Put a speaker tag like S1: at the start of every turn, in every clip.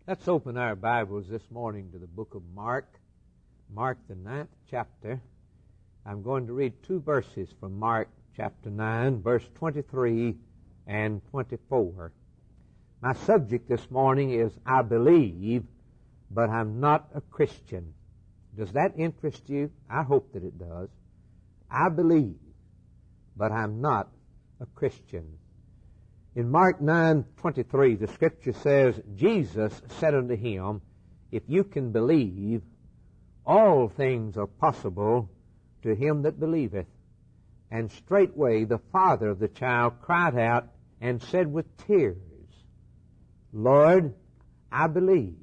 S1: Let's open our Bibles this morning to the book of Mark, the 9th chapter. I'm going to read two verses from Mark chapter 9, verse 23 and 24. My subject this morning is, I believe, but I'm not a Christian. Does that interest you? I hope that it does. I believe, but I'm not a Christian. In Mark 9:23, the scripture says, Jesus said unto him, If you can believe, all things are possible to him that believeth. And straightway the father of the child cried out and said with tears, Lord, I believe.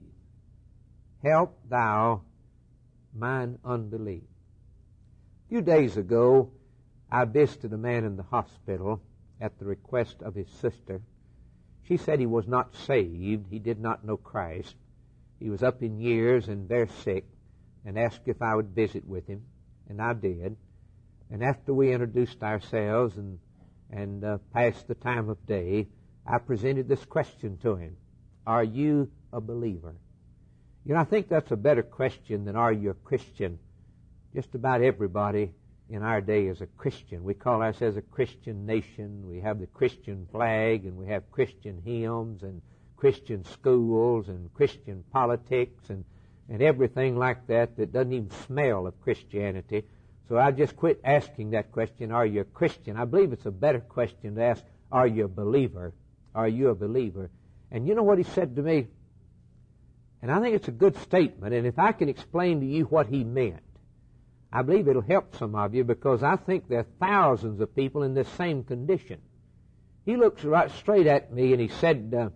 S1: Help thou mine unbelief. A few days ago, I visited a man in the hospital at the request of his sister. She said he was not saved. He did not know Christ. He was up in years and very sick, and asked if I would visit with him, and I did. And after we introduced ourselves and passed the time of day, I presented this question to him. Are you a believer? You know, I think that's a better question than are you a Christian. Just about everybody in our day is a Christian. We call ourselves a Christian nation. We have the Christian flag, and we have Christian hymns and Christian schools and Christian politics and everything like that doesn't even smell of Christianity. So I just quit asking that question, are you a Christian? I believe it's a better question to ask, are you a believer? Are you a believer? And you know what he said to me? And I think it's a good statement, and if I can explain to you what he meant, I believe it'll help some of you, because I think there are thousands of people in this same condition. He looks right straight at me and he said,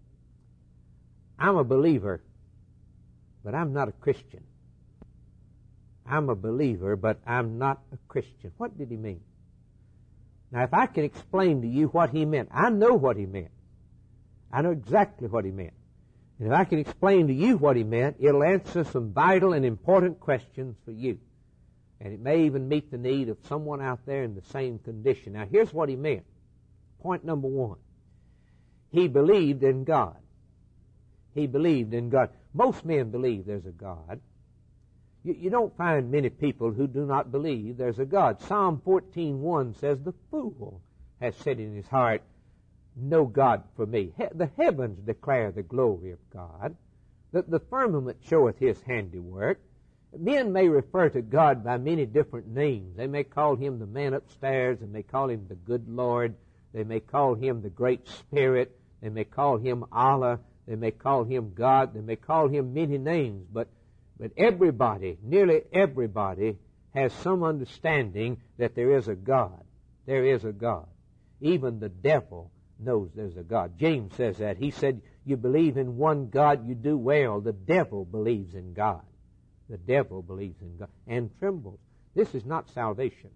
S1: I'm a believer, but I'm not a Christian. I'm a believer, but I'm not a Christian. What did he mean? Now, if I can explain to you what he meant, I know what he meant. I know exactly what he meant. And if I can explain to you what he meant, it'll answer some vital and important questions for you. And it may even meet the need of someone out there in the same condition. Now, here's what he meant. Point number one. He believed in God. He believed in God. Most men believe there's a God. You don't find many people who do not believe there's a God. Psalm 14:1 says, The fool has said in his heart, No God for me. The heavens declare the glory of God. The firmament showeth his handiwork. Men may refer to God by many different names. They may call him the man upstairs. They may call him the good Lord. They may call him the great Spirit. They may call him Allah. They may call him God. They may call him many names. But everybody, nearly everybody, has some understanding that there is a God. There is a God. Even the devil knows there's a God. James says that. He said, you believe in one God, you do well. The devil believes in God. The devil believes in God and trembles. This is not salvation.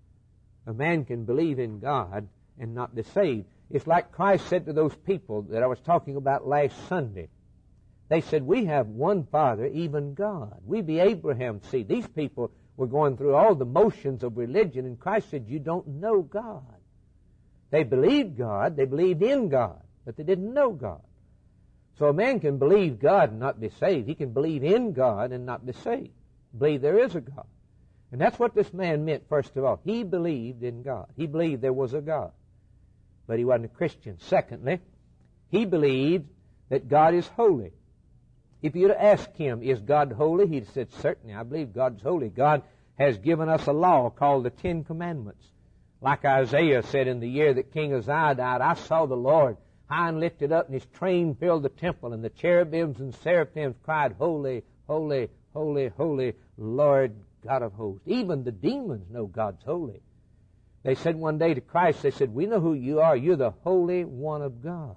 S1: A man can believe in God and not be saved. It's like Christ said to those people that I was talking about last Sunday. They said, we have one Father, even God. We be Abraham's seed. These people were going through all the motions of religion, and Christ said, you don't know God. They believed God, they believed in God, but they didn't know God. So a man can believe God and not be saved. He can believe in God and not be saved. Believe there is a God. And that's what this man meant, first of all. He believed in God. He believed there was a God. But he wasn't a Christian. Secondly, he believed that God is holy. If you'd ask him, is God holy? He'd said, certainly, I believe God's holy. God has given us a law called the Ten Commandments. Like Isaiah said in the year that King Uzziah died, I saw the Lord high and lifted up, and his train filled the temple, and the cherubims and seraphims cried, Holy, holy, holy, holy, Lord God of hosts. Even the demons know God's holy. They said one day to Christ, they said, we know who you are. You're the Holy One of God.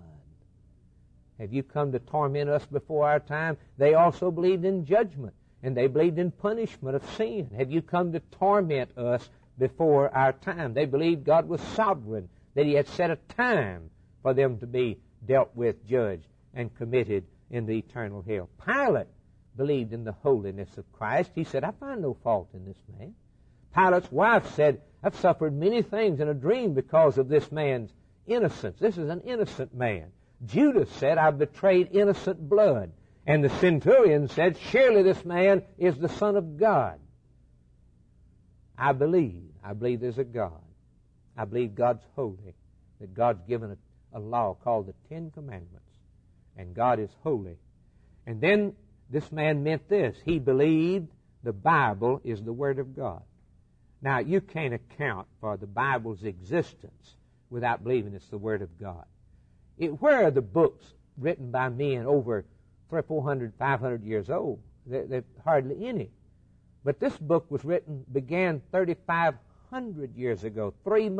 S1: Have you come to torment us before our time? They also believed in judgment, and they believed in punishment of sin. Have you come to torment us before our time? They believed God was sovereign, that he had set a time for them to be dealt with, judged, and committed in the eternal hell. Pilate believed in the holiness of Christ. He said, I find no fault in this man. Pilate's wife said, I've suffered many things in a dream because of this man's innocence. This is an innocent man. Judas said, I've betrayed innocent blood. And the centurion said, surely this man is the Son of God. I believe there's a God. I believe God's holy, that God's given a law called the Ten Commandments, and God is holy. And then this man meant this. He believed the Bible is the Word of God. Now, you can't account for the Bible's existence without believing it's the Word of God. Where are the books written by men over 300, 400, 500 years old? There's hardly any. But this book began 3,500 years ago,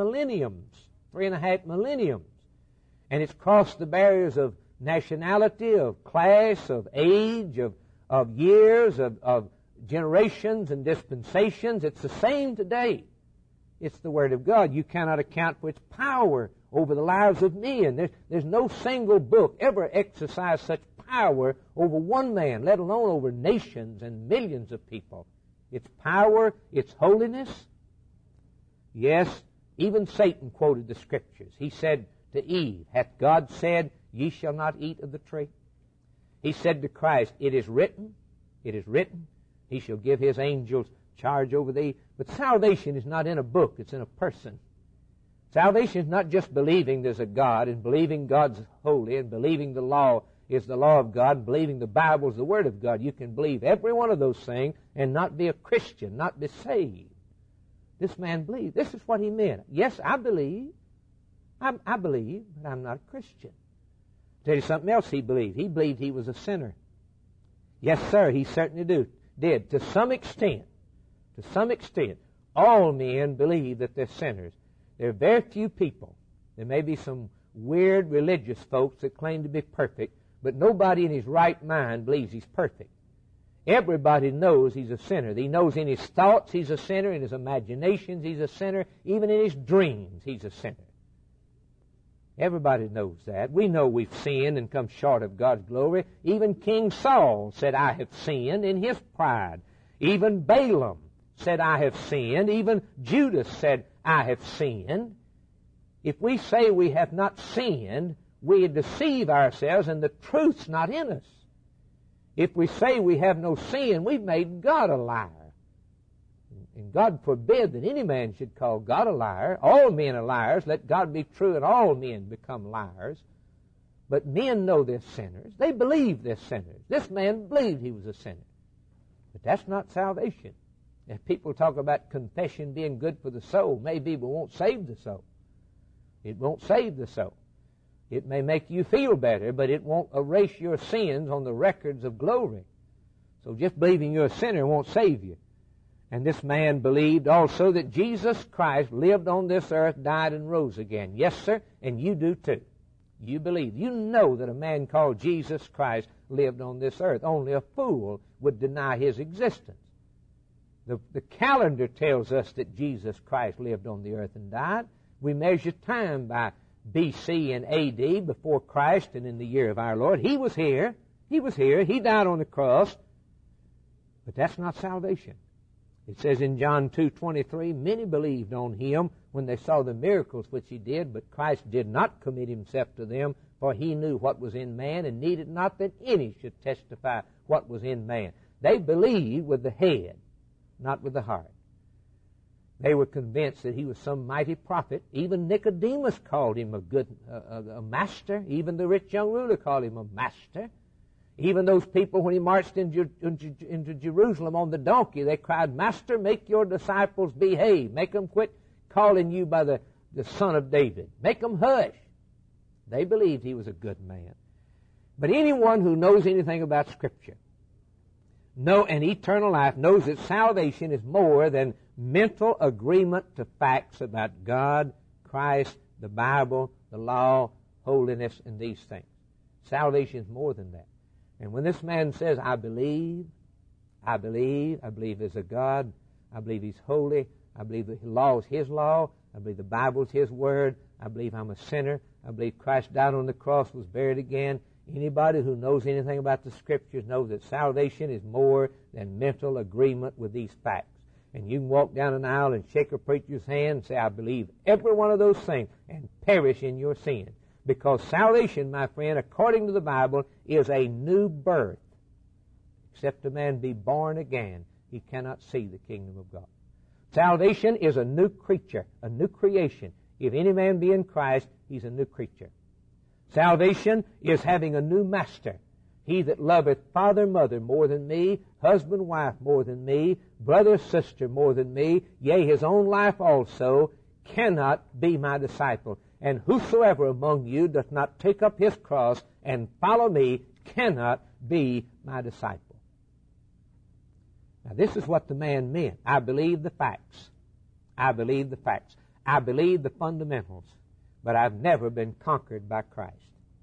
S1: 3.5 millenniums. And it's crossed the barriers of nationality, of class, of age, of years, of generations and dispensations. It's the same today. It's the Word of God. You cannot account for its power over the lives of men. There's no single book ever exercised such power over one man, let alone over nations and millions of people. Its power, its holiness. Yes, even Satan quoted the Scriptures. He said to Eve, hath God said, ye shall not eat of the tree? He said to Christ, it is written, he shall give his angels charge over thee. But salvation is not in a book, it's in a person. Salvation is not just believing there's a God and believing God's holy and believing the law is the law of God, and believing the Bible is the Word of God. You can believe every one of those things and not be a Christian, not be saved. This man believed. This is what he meant. Yes, I believe. I believe, but I'm not a Christian. I'll tell you something else he believed. He believed he was a sinner. Yes, sir, he certainly did. To some extent, all men believe that they're sinners. There are very few people. There may be some weird religious folks that claim to be perfect, but nobody in his right mind believes he's perfect. Everybody knows he's a sinner. He knows in his thoughts he's a sinner, in his imaginations he's a sinner, even in his dreams he's a sinner. Everybody knows that. We know we've sinned and come short of God's glory. Even King Saul said, I have sinned in his pride. Even Balaam said, I have sinned. Even Judas said, I have sinned. If we say we have not sinned, we deceive ourselves and the truth's not in us. If we say we have no sin, we've made God a liar. And God forbid that any man should call God a liar. All men are liars. Let God be true and all men become liars. But men know they're sinners. They believe they're sinners. This man believed he was a sinner. But that's not salvation. If people talk about confession being good for the soul, maybe it won't save the soul. It won't save the soul. It may make you feel better, but it won't erase your sins on the records of glory. So just believing you're a sinner won't save you. And this man believed also that Jesus Christ lived on this earth, died, and rose again. Yes, sir, and you do too. You believe. You know that a man called Jesus Christ lived on this earth. Only a fool would deny his existence. The calendar tells us that Jesus Christ lived on the earth and died. We measure time by B.C. and A.D., before Christ and in the year of our Lord. He was here. He died on the cross. But that's not salvation. It says in John 2:23, many believed on him when they saw the miracles which he did, but Christ did not commit himself to them, for he knew what was in man and needed not that any should testify what was in man. They believed with the head, not with the heart. They were convinced that he was some mighty prophet. Even Nicodemus called him a master. Even the rich young ruler called him a master. Even those people, when he marched into Jerusalem on the donkey, they cried, Master, make your disciples behave. Make them quit calling you by the Son of David. Make them hush. They believed he was a good man. But anyone who knows anything about Scripture, and eternal life, knows that salvation is more than mental agreement to facts about God, Christ, the Bible, the law, holiness, and these things. Salvation is more than that. And when this man says, I believe there's a God, I believe he's holy, I believe the law is his law, I believe the Bible is his word, I believe I'm a sinner, I believe Christ died on the cross, was buried again. Anybody who knows anything about the Scriptures knows that salvation is more than mental agreement with these facts. And you can walk down an aisle and shake a preacher's hand and say, I believe every one of those things, and perish in your sin. Because salvation, my friend, according to the Bible, is a new birth. Except a man be born again, he cannot see the kingdom of God. Salvation is a new creature, a new creation. If any man be in Christ, he's a new creature. Salvation is having a new master. He that loveth father, mother more than me, husband, wife more than me, brother, sister more than me, yea, his own life also, cannot be my disciple. And whosoever among you doth not take up his cross and follow me cannot be my disciple. Now this is what the man meant. I believe the facts. I believe the facts. I believe the fundamentals. But I've never been conquered by Christ.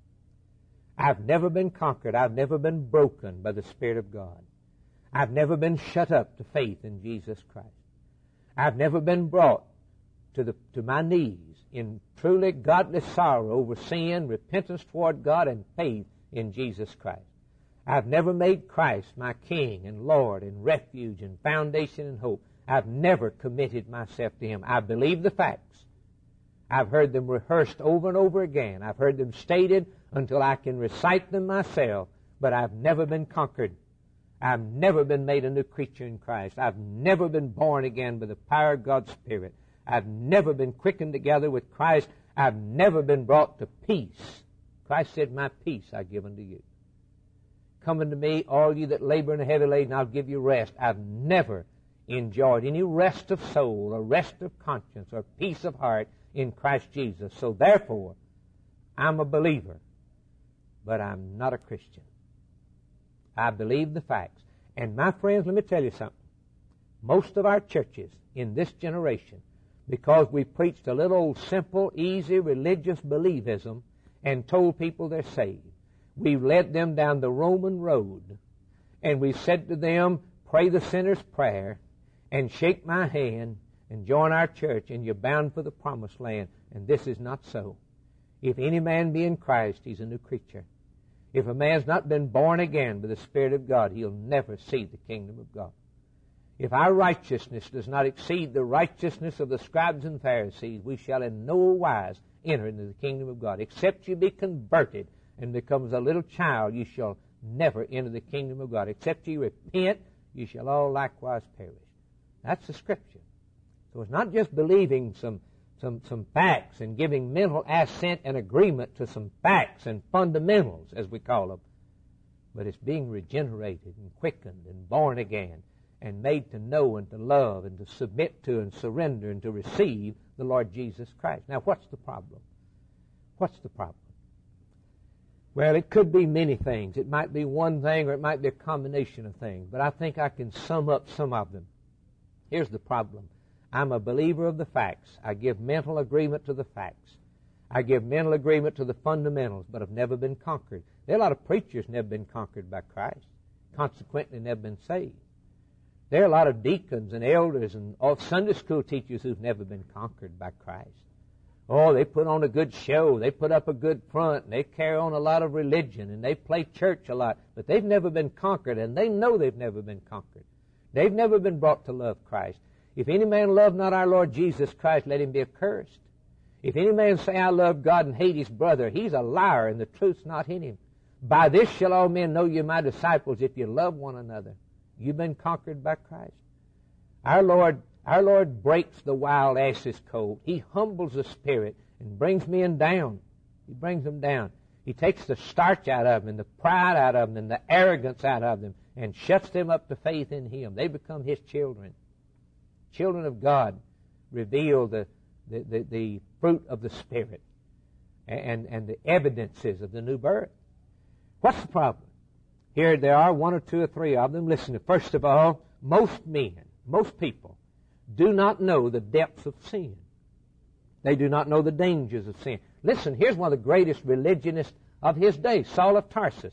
S1: I've never been conquered. I've never been broken by the Spirit of God. I've never been shut up to faith in Jesus Christ. I've never been brought to my knees in truly godly sorrow over sin, repentance toward God, and faith in Jesus Christ. I've never made Christ my King and Lord and refuge and foundation and hope. I've never committed myself to Him. I believe the facts. I've heard them rehearsed over and over again. I've heard them stated until I can recite them myself, but I've never been conquered. I've never been made a new creature in Christ. I've never been born again by the power of God's Spirit. I've never been quickened together with Christ. I've never been brought to peace. Christ said, my peace I give unto you. Come unto me, all you that labor and are heavy laden, I'll give you rest. I've never enjoyed any rest of soul or rest of conscience or peace of heart in Christ Jesus. So therefore, I'm a believer, but I'm not a Christian. I believe the facts. And my friends, let me tell you something. Most of our churches in this generation, because we preached a little old simple, easy, religious believism and told people they're saved, we led them down the Roman road, and we said to them, pray the sinner's prayer, and shake my hand, and join our church, and you're bound for the promised land. And this is not so. If any man be in Christ, he's a new creature. If a man's not been born again by the Spirit of God, he'll never see the kingdom of God. If our righteousness does not exceed the righteousness of the scribes and Pharisees, we shall in no wise enter into the kingdom of God. Except you be converted and becomes a little child, you shall never enter the kingdom of God. Except you repent, you shall all likewise perish. That's the Scripture. So it's not just believing some facts and giving mental assent and agreement to some facts and fundamentals, as we call them, but it's being regenerated and quickened and born again and made to know and to love and to submit to and surrender and to receive the Lord Jesus Christ. Now, what's the problem? What's the problem? Well, it could be many things. It might be one thing or it might be a combination of things, but I think I can sum up some of them. Here's the problem. I'm a believer of the facts. I give mental agreement to the facts. I give mental agreement to the fundamentals, but have never been conquered. There are a lot of preachers never been conquered by Christ, consequently never been saved. There are a lot of deacons and elders and all Sunday school teachers who've never been conquered by Christ. Oh, they put on a good show, they put up a good front, and they carry on a lot of religion, and they play church a lot, but they've never been conquered, and they know they've never been conquered. They've never been brought to love Christ. If any man love not our Lord Jesus Christ, let him be accursed. If any man say, I love God and hate his brother, he's a liar, and the truth's not in him. By this shall all men know you my disciples, if you love one another. You've been conquered by Christ. Our Lord breaks the wild ass's colt. He humbles the spirit and brings men down. He brings them down. He takes the starch out of them and the pride out of them and the arrogance out of them and shuts them up to faith in Him. They become His children. Children of God reveal the fruit of the Spirit and the evidences of the new birth. What's the problem? Here there are one or two or three of them. Listen, first of all, most men, most people, do not know the depths of sin. They do not know the dangers of sin. Listen, here's one of the greatest religionists of his day, Saul of Tarsus.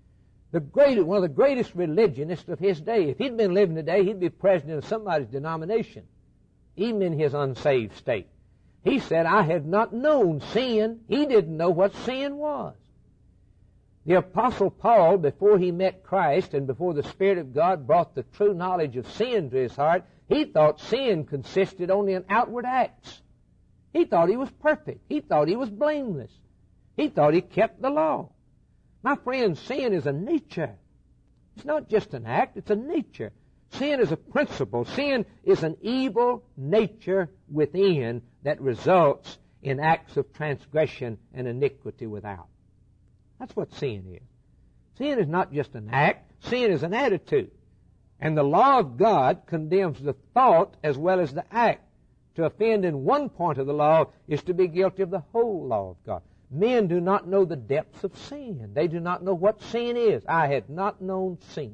S1: One of the greatest religionists of his day. If he'd been living today, he'd be president of somebody's denomination, even in his unsaved state. He said, I have not known sin. He didn't know what sin was. The Apostle Paul, before he met Christ and before the Spirit of God brought the true knowledge of sin to his heart, he thought sin consisted only in outward acts. He thought he was perfect. He thought he was blameless. He thought he kept the law. My friend, sin is a nature. It's not just an act, it's a nature. Sin is a principle. Sin is an evil nature within that results in acts of transgression and iniquity without. That's what sin is. Sin is not just an act, sin is an attitude. And the law of God condemns the thought as well as the act. To offend in one point of the law is to be guilty of the whole law of God. Men do not know the depths of sin. They do not know what sin is. I had not known sin.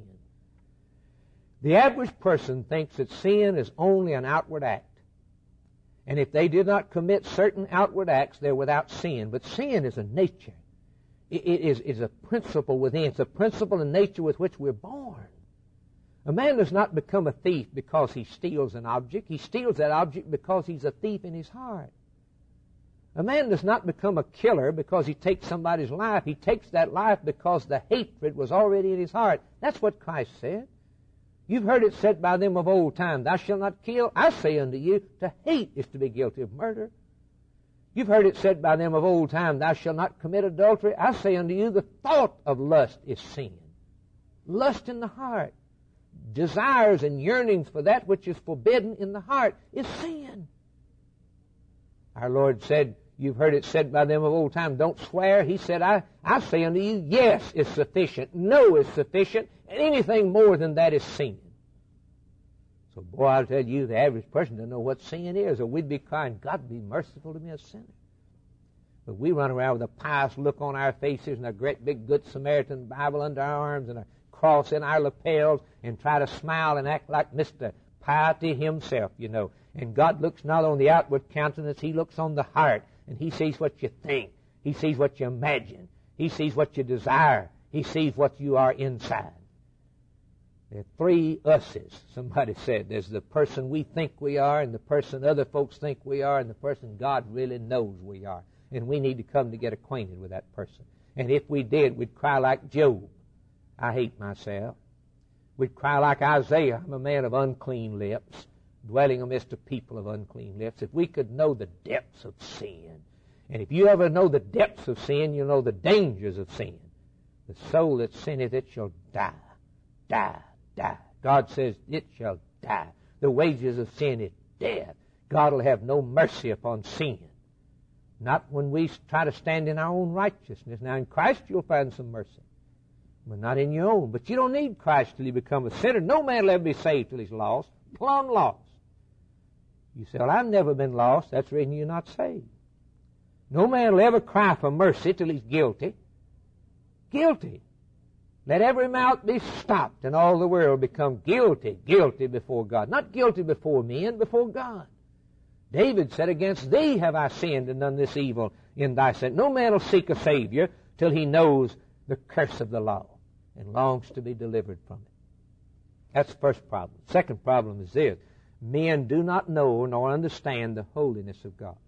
S1: The average person thinks that sin is only an outward act. And if they did not commit certain outward acts, they're without sin. But sin is a nature. It is a principle within. It's a principle in nature with which we're born. A man does not become a thief because he steals an object. He steals that object because he's a thief in his heart. A man does not become a killer because he takes somebody's life. He takes that life because the hatred was already in his heart. That's what Christ said. You've heard it said by them of old time, thou shalt not kill. I say unto you, to hate is to be guilty of murder. You've heard it said by them of old time, thou shalt not commit adultery. I say unto you, the thought of lust is sin. Lust in the heart. Desires and yearnings for that which is forbidden in the heart is sin. Our Lord said, you've heard it said by them of old time, don't swear. He said, I say unto you, yes is sufficient, no is sufficient, and anything more than that is sin. So, boy, I'll tell you, the average person doesn't know what sin is, or we'd be crying, God be merciful to me, a sinner. But we run around with a pious look on our faces and a great big Good Samaritan Bible under our arms and a cross in our lapels and try to smile and act like Mr. Piety himself, you know. And God looks not on the outward countenance, He looks on the heart. And He sees what you think. He sees what you imagine. He sees what you desire. He sees what you are inside. There are three us's, somebody said. There's the person we think we are, and the person other folks think we are, and the person God really knows we are. And we need to come to get acquainted with that person. And if we did, we'd cry like Job. I hate myself. We'd cry like Isaiah. I'm a man of unclean lips, dwelling amidst a people of unclean lips. If we could know the depths of sin, and if you ever know the depths of sin, you'll know the dangers of sin. The soul that sinneth, it shall die, die, die. God says it shall die. The wages of sin is death. God will have no mercy upon sin. Not when we try to stand in our own righteousness. Now in Christ you'll find some mercy, but not in your own. But you don't need Christ till you become a sinner. No man will ever be saved till he's lost, plumb lost. You say, well, I've never been lost. That's the reason you're not saved. No man will ever cry for mercy till he's guilty. Guilty. Let every mouth be stopped and all the world become guilty, guilty before God. Not guilty before men, before God. David said, against thee have I sinned and done this evil in thy sight. No man will seek a Savior till he knows the curse of the law and longs to be delivered from it. That's the first problem. Second problem is this. Men do not know nor understand the holiness of God.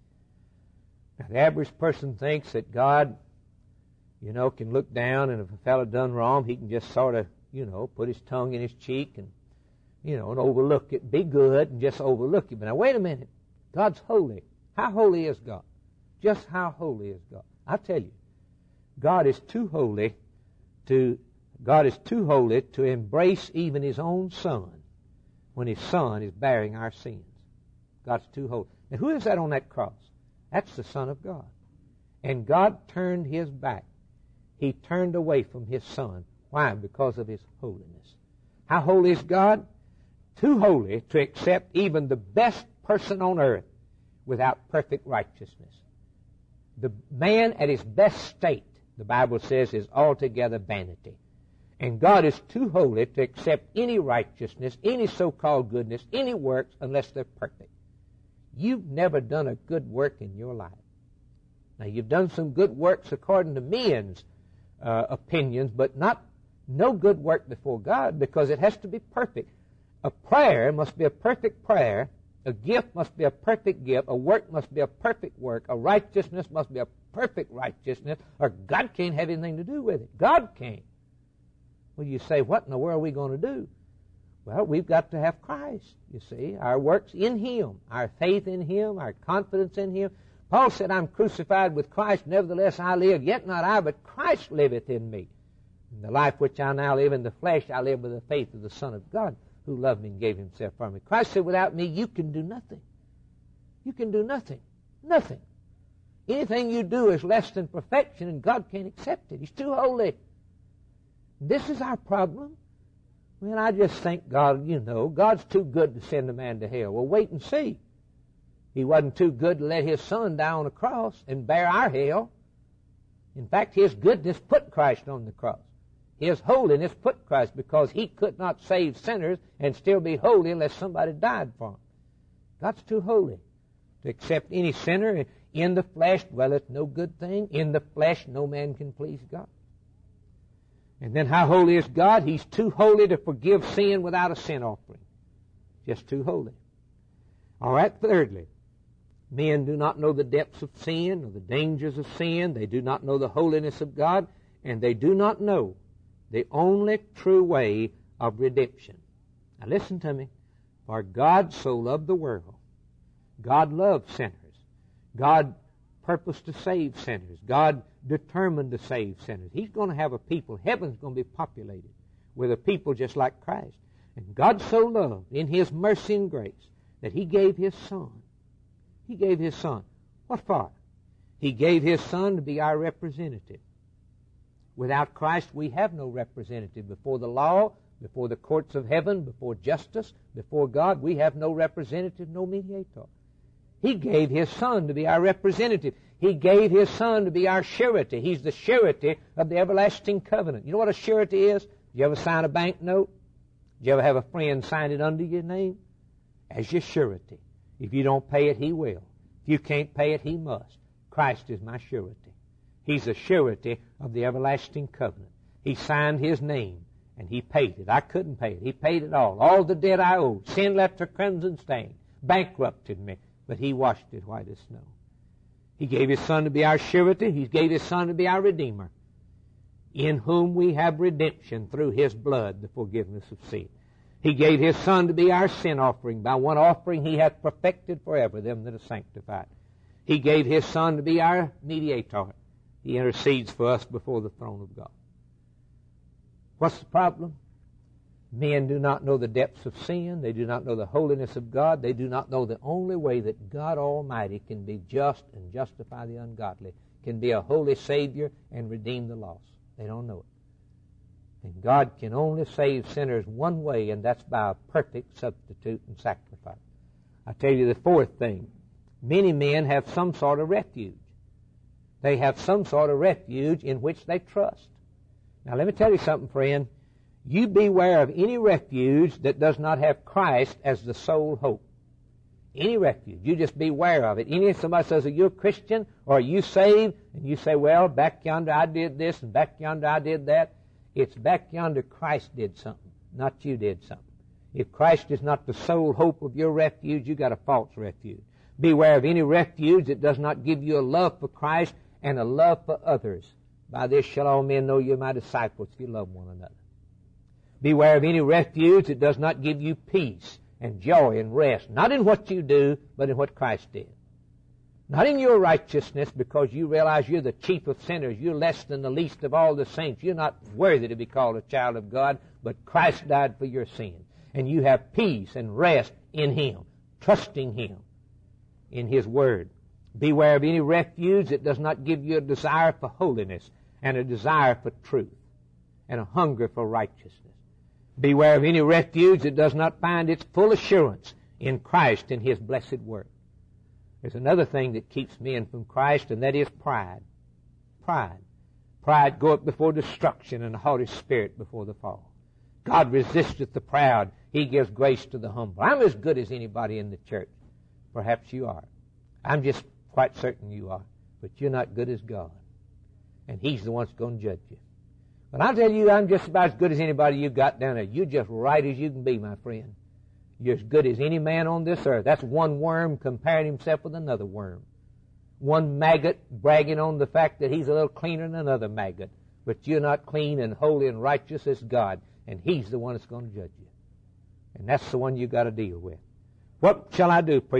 S1: Now, the average person thinks that God, can look down, and if a fellow done wrong, he can just sort of, put his tongue in his cheek and, and overlook it, be good and just overlook it. But now, wait a minute. God's holy. How holy is God? Just how holy is God? I tell you, God is too holy to embrace even His own Son when His Son is bearing our sins. God's too holy. Now, who is that on that cross? That's the Son of God. And God turned His back. He turned away from His Son. Why? Because of His holiness. How holy is God? Too holy to accept even the best person on earth without perfect righteousness. The man at his best state, the Bible says, is altogether vanity. And God is too holy to accept any righteousness, any so-called goodness, any works, unless they're perfect. You've never done a good work in your life. Now, you've done some good works according to men's opinions, but no good work before God, because it has to be perfect. A prayer must be a perfect prayer. A gift must be a perfect gift. A work must be a perfect work. A righteousness must be a perfect righteousness, or God can't have anything to do with it. God can't. Well, you say, what in the world are we going to do? Well, we've got to have Christ, you see. Our works in Him, our faith in Him, our confidence in Him. Paul said, I'm crucified with Christ, nevertheless I live, yet not I, but Christ liveth in me. And the life which I now live in the flesh, I live by the faith of the Son of God, who loved me and gave himself for me. Christ said, without me, you can do nothing. You can do nothing. Nothing. Anything you do is less than perfection, and God can't accept it. He's too holy. This is our problem. Well, I just think God, God's too good to send a man to hell. Well, wait and see. He wasn't too good to let his Son die on a cross and bear our hell. In fact, his goodness put Christ on the cross. His holiness put Christ, because he could not save sinners and still be holy unless somebody died for him. God's too holy to accept any sinner. In the flesh dwelleth no good thing. In the flesh no man can please God. And then how holy is God? He's too holy to forgive sin without a sin offering. Just too holy. All right, thirdly, men do not know the depths of sin or the dangers of sin. They do not know the holiness of God, and they do not know the only true way of redemption. Now listen to me. For God so loved the world. God loved sinners. God purposed to save sinners. God determined to save sinners. He's going to have a people. Heaven's going to be populated with a people just like Christ. And God so loved in his mercy and grace that he gave his Son. He gave his Son. What for? He gave his Son to be our representative. Without Christ, we have no representative. Before the law, before the courts of heaven, before justice, before God, we have no representative, no mediator. He gave his Son to be our representative. He gave his Son to be our surety. He's the surety of the everlasting covenant. You know what a surety is? Did you ever sign a bank note? Did you ever have a friend sign it under your name? As your surety. If you don't pay it, he will. If you can't pay it, he must. Christ is my surety. He's a surety of the everlasting covenant. He signed his name, and he paid it. I couldn't pay it. He paid it all the debt I owed. Sin left a crimson stain, bankrupted me, but he washed it white as snow. He gave his Son to be our surety. He gave his Son to be our Redeemer, in whom we have redemption through his blood, the forgiveness of sin. He gave his Son to be our sin offering. By one offering he hath perfected forever them that are sanctified. He gave his Son to be our mediator. He intercedes for us before the throne of God. What's the problem? Men do not know the depths of sin. They do not know the holiness of God. They do not know the only way that God Almighty can be just and justify the ungodly, can be a holy Savior and redeem the lost. They don't know it. And God can only save sinners one way, and that's by a perfect substitute and sacrifice. I tell you the fourth thing. Many men have some sort of refuge. They have some sort of refuge in which they trust. Now let me tell you something, friend. You beware of any refuge that does not have Christ as the sole hope. Any refuge. You just beware of it. Somebody says, are you a Christian or are you saved? And you say, well, back yonder I did this and back yonder I did that. It's back yonder Christ did something, not you did something. If Christ is not the sole hope of your refuge, you got a false refuge. Beware of any refuge that does not give you a love for Christ and a love for others. By this shall all men know you are my disciples if you love one another. Beware of any refuge that does not give you peace and joy and rest, not in what you do, but in what Christ did. Not in your righteousness, because you realize you're the chief of sinners. You're less than the least of all the saints. You're not worthy to be called a child of God, but Christ died for your sins. And you have peace and rest in him, trusting him in his word. Beware of any refuge that does not give you a desire for holiness and a desire for truth and a hunger for righteousness. Beware of any refuge that does not find its full assurance in Christ and his blessed word. There's another thing that keeps men from Christ, and that is pride. Pride. Pride goeth before destruction, and a haughty spirit before the fall. God resisteth the proud. He gives grace to the humble. I'm as good as anybody in the church. Perhaps you are. I'm just quite certain you are. But you're not good as God. And he's the one that's going to judge you. But I'll tell you, I'm just about as good as anybody you've got down there. You're just right as you can be, my friend. You're as good as any man on this earth. That's one worm comparing himself with another worm. One maggot bragging on the fact that he's a little cleaner than another maggot. But you're not clean and holy and righteous as God. And he's the one that's going to judge you. And that's the one you've got to deal with. What shall I do, preacher?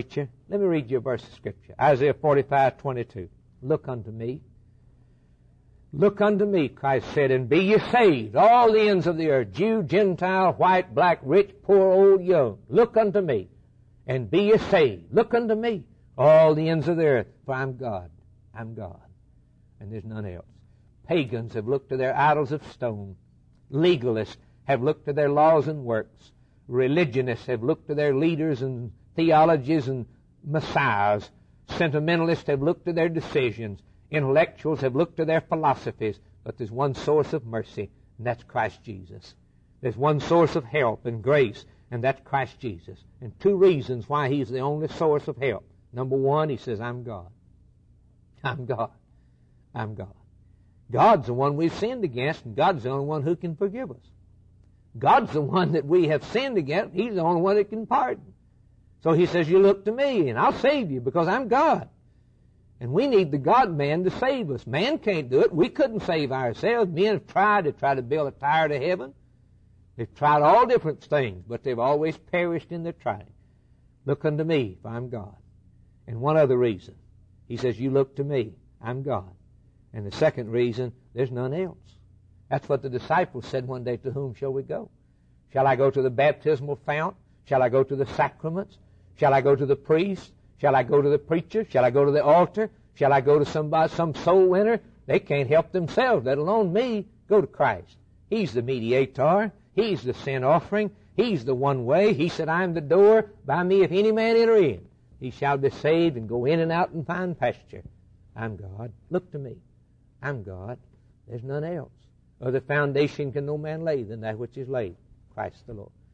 S1: Let me read you a verse of Scripture. Isaiah 45:22. Look unto me. Look unto me, Christ said, and be ye saved, all the ends of the earth, Jew, Gentile, white, black, rich, poor, old, young. Look unto me, and be ye saved. Look unto me, all the ends of the earth, for I'm God. I'm God, and there's none else. Pagans have looked to their idols of stone. Legalists have looked to their laws and works. Religionists have looked to their leaders and theologies and messiahs. Sentimentalists have looked to their decisions. Intellectuals have looked to their philosophies. But there's one source of mercy, and that's Christ Jesus. There's one source of help and grace, and that's Christ Jesus. And two reasons why He's the only source of help. Number one, He says, I'm God. I'm God. I'm God. God's the one we've sinned against, and God's the only one who can forgive us. God's the one that we have sinned against. He's the only one that can pardon. So He says, you look to me, and I'll save you, because I'm God. And we need the God-man to save us. Man can't do it. We couldn't save ourselves. Men have tried to build a tower to heaven. They've tried all different things, but they've always perished in their trying. Look unto me, for I'm God. And one other reason. He says, you look to me, I'm God. And the second reason, there's none else. That's what the disciples said one day, to whom shall we go? Shall I go to the baptismal fount? Shall I go to the sacraments? Shall I go to the priest? Shall I go to the preacher? Shall I go to the altar? Shall I go to some soul winner? They can't help themselves, let alone me. Go to Christ. He's the mediator. He's the sin offering. He's the one way. He said, I am the door. By me, if any man enter in, he shall be saved and go in and out and find pasture. I'm God. Look to me. I'm God. There's none else. Other foundation can no man lay than that which is laid, Christ the Lord.